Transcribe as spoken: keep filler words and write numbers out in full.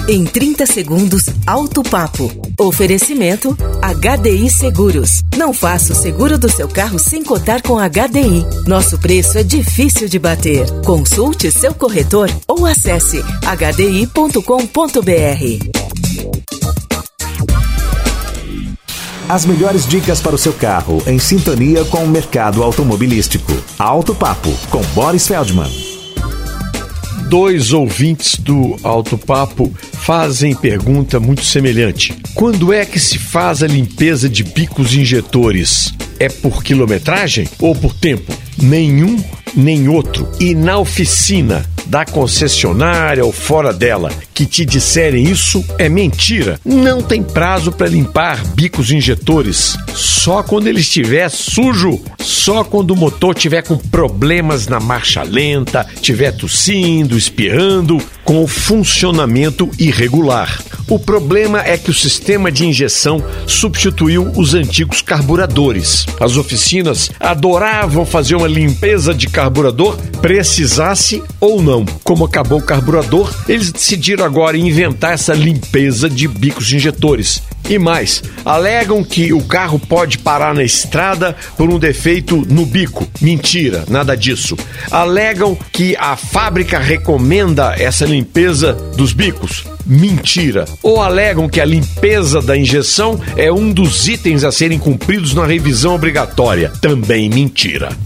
Em trinta segundos, Alto Papo. Oferecimento H D I Seguros. Não faça o seguro do seu carro sem cotar com H D I. Nosso preço é difícil de bater. Consulte seu corretor ou acesse h d i ponto com ponto b r. As melhores dicas para o seu carro, em sintonia com o mercado automobilístico. Alto Papo, com Boris Feldman. Dois ouvintes do Alto Papo fazem pergunta muito semelhante. Quando é que se faz a limpeza de bicos injetores? É por quilometragem ou por tempo? Nenhum nem outro. E na oficina da concessionária ou fora dela que te disserem isso, é mentira. Não tem prazo para limpar bicos injetores. Só quando ele estiver sujo, só quando o motor estiver com problemas na marcha lenta, estiver tossindo, espirrando, com o funcionamento irregular. O problema é que o sistema de injeção substituiu os antigos carburadores. As oficinas adoravam fazer uma limpeza de carburador, precisasse ou não. Como acabou o carburador, eles decidiram agora inventar essa limpeza de bicos injetores. E mais, alegam que o carro pode parar na estrada por um defeito no bico. Mentira, nada disso. Alegam que a fábrica recomenda essa limpeza dos bicos. Mentira. Ou alegam que a limpeza da injeção é um dos itens a serem cumpridos na revisão obrigatória. Também mentira.